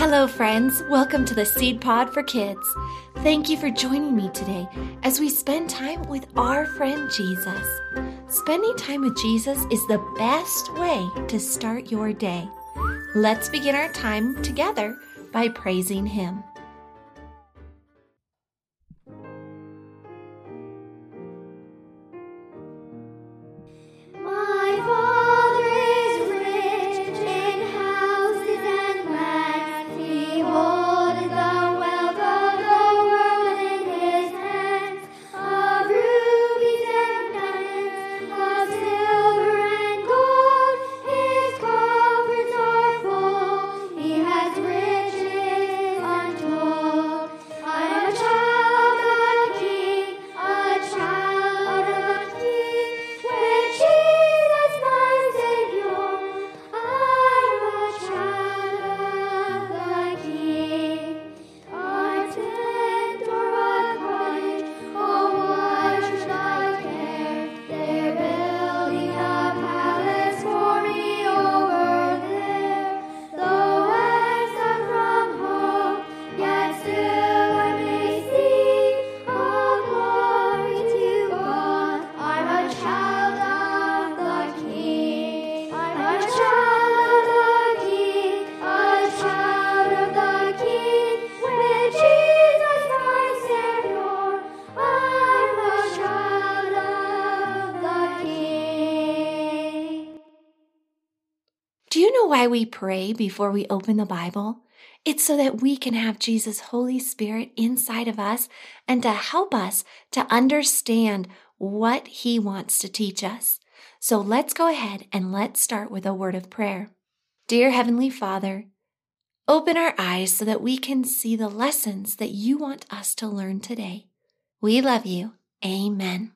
Hello, friends. Welcome to the Seed Pod for Kids. Thank you for joining me today as we spend time with our friend Jesus. Spending time with Jesus is the best way to start your day. Let's begin our time together by praising Him. Do you know why we pray before we open the Bible? It's so that we can have Jesus' Holy Spirit inside of us and to help us to understand what He wants to teach us. So let's go ahead and let's start with a word of prayer. Dear Heavenly Father, open our eyes so that we can see the lessons that You want us to learn today. We love You. Amen.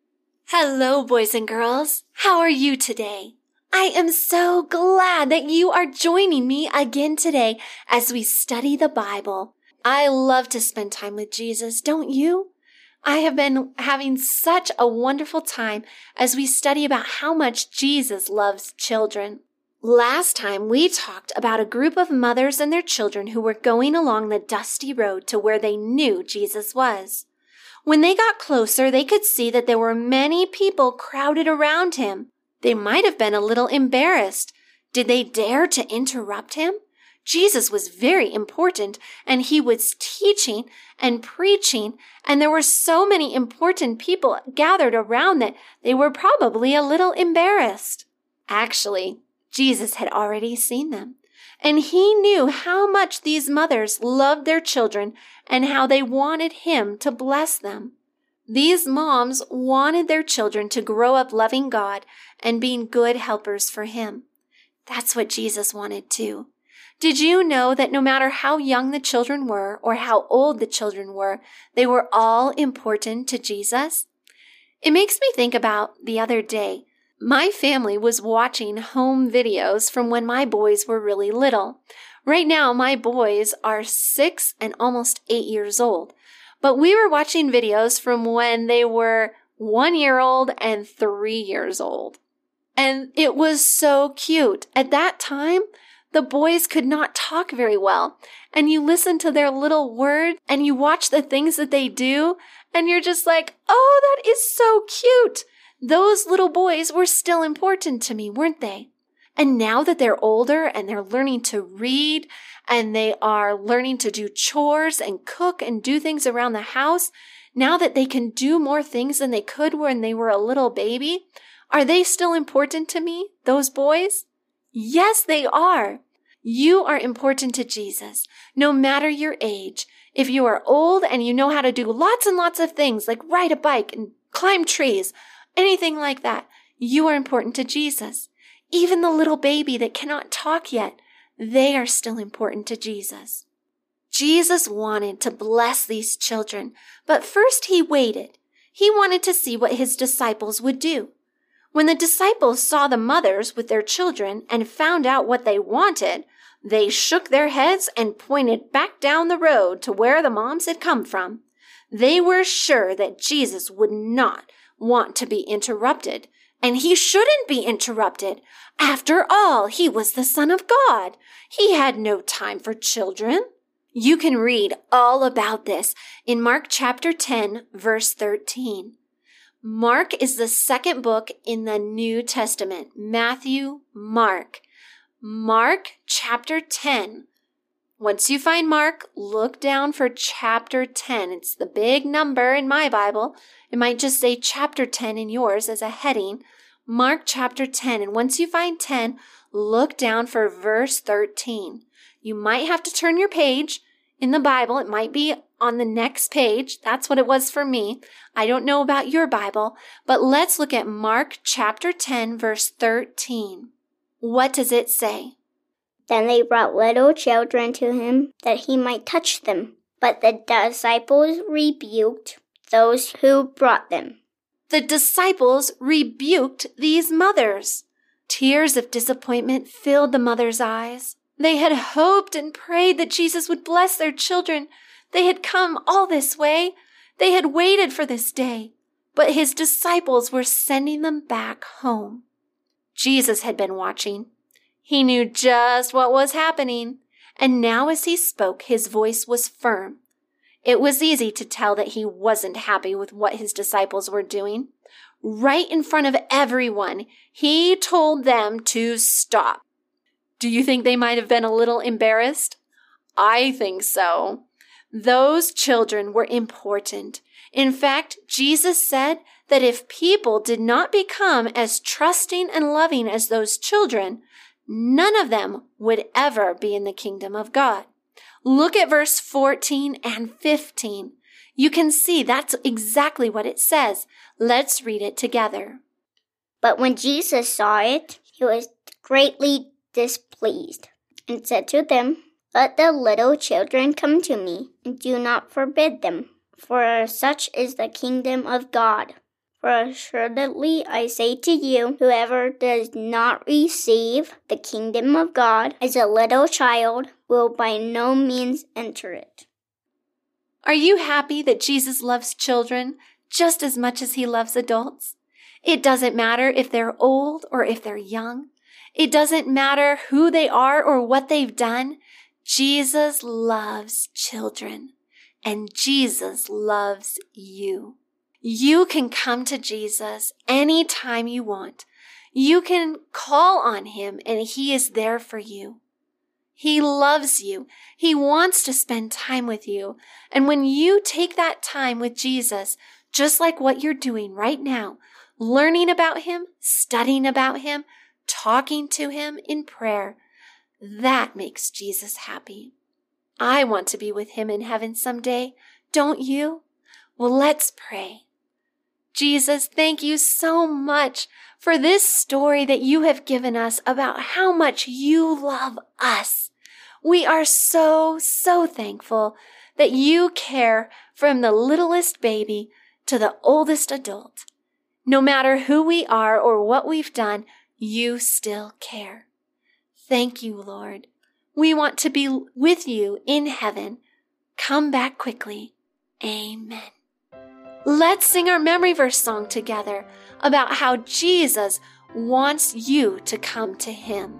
Hello, boys and girls. How are you today? I am so glad that you are joining me again today as we study the Bible. I love to spend time with Jesus, don't you? I have been having such a wonderful time as we study about how much Jesus loves children. Last time we talked about a group of mothers and their children who were going along the dusty road to where they knew Jesus was. When they got closer, they could see that there were many people crowded around Him. They might have been a little embarrassed. Did they dare to interrupt Him? Jesus was very important, and He was teaching and preaching, and there were so many important people gathered around that they were probably a little embarrassed. Actually, Jesus had already seen them, and He knew how much these mothers loved their children and how they wanted Him to bless them. These moms wanted their children to grow up loving God and being good helpers for Him. That's what Jesus wanted too. Did you know that no matter how young the children were or how old the children were, they were all important to Jesus? It makes me think about the other day. My family was watching home videos from when my boys were really little. Right now, my boys are 6 and almost 8 years old. But we were watching videos from when they were 1 year old and 3 years old. And it was so cute. At that time, the boys could not talk very well. And you listen to their little words and you watch the things that they do. And you're just like, oh, that is so cute. Those little boys were still important to me, weren't they? And now that they're older and they're learning to read and they are learning to do chores and cook and do things around the house, now that they can do more things than they could when they were a little baby, are they still important to me, those boys? Yes, they are. You are important to Jesus, no matter your age. If you are old and you know how to do lots and lots of things like ride a bike and climb trees, anything like that, you are important to Jesus. Even the little baby that cannot talk yet, they are still important to Jesus. Jesus wanted to bless these children, but first He waited. He wanted to see what His disciples would do. When the disciples saw the mothers with their children and found out what they wanted, they shook their heads and pointed back down the road to where the moms had come from. They were sure that Jesus would not want to be interrupted. And he shouldn't be interrupted. After all, he was the Son of God. He had no time for children. You can read all about this in Mark chapter 10, verse 13. Mark is the second book in the New Testament. Matthew, Mark. Mark chapter 10. Once you find Mark, look down for chapter 10. It's the big number in my Bible. It might just say chapter 10 in yours as a heading. Mark chapter 10. And once you find 10, look down for verse 13. You might have to turn your page in the Bible. It might be on the next page. That's what it was for me. I don't know about your Bible, but let's look at Mark chapter 10, verse 13. What does it say? Then they brought little children to him, that he might touch them. But the disciples rebuked those who brought them. The disciples rebuked these mothers. Tears of disappointment filled the mothers' eyes. They had hoped and prayed that Jesus would bless their children. They had come all this way. They had waited for this day. But his disciples were sending them back home. Jesus had been watching. He knew just what was happening. And now as he spoke, his voice was firm. It was easy to tell that he wasn't happy with what his disciples were doing. Right in front of everyone, he told them to stop. Do you think they might have been a little embarrassed? I think so. Those children were important. In fact, Jesus said that if people did not become as trusting and loving as those children, none of them would ever be in the kingdom of God. Look at verse 14 and 15. You can see that's exactly what it says. Let's read it together. But when Jesus saw it, he was greatly displeased, and said to them, Let the little children come to me, and do not forbid them, for such is the kingdom of God. For assuredly I say to you, whoever does not receive the kingdom of God as a little child will by no means enter it. Are you happy that Jesus loves children just as much as he loves adults? It doesn't matter if they're old or if they're young. It doesn't matter who they are or what they've done. Jesus loves children, and Jesus loves you. You can come to Jesus anytime you want. You can call on him, and he is there for you. He loves you. He wants to spend time with you. And when you take that time with Jesus, just like what you're doing right now, learning about him, studying about him, talking to him in prayer, that makes Jesus happy. I want to be with him in heaven someday. Don't you? Well, let's pray. Jesus, thank you so much for this story that you have given us about how much you love us. We are so thankful that you care from the littlest baby to the oldest adult. No matter who we are or what we've done, you still care. Thank you, Lord. We want to be with you in heaven. Come back quickly. Amen. Let's sing our memory verse song together about how Jesus wants you to come to him.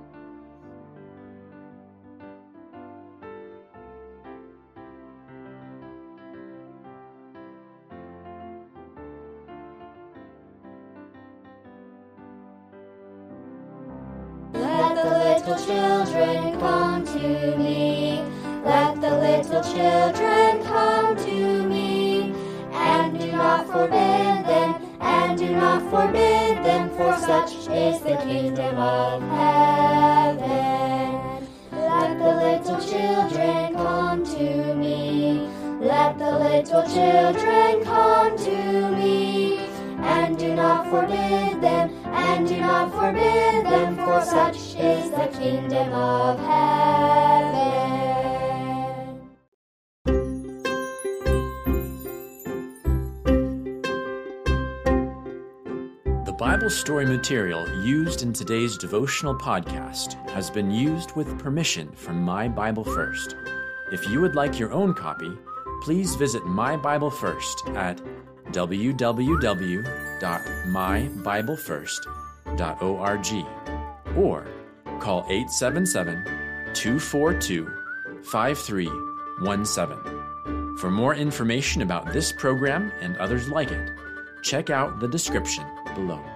Let the little children come to me. Let the little children come to me. And do not forbid them, and do not forbid them, for such is the kingdom of heaven. Let the little children come to me. Let the little children come to me. And do not forbid them, and do not forbid them, for such is the kingdom of heaven. The Bible story material used in today's devotional podcast has been used with permission from My Bible First. If you would like your own copy, please visit My Bible First at www.myBibleFirst.org. www.mybiblefirst.org or call 877-242-5317. For more information about this program and others like it, check out the description below.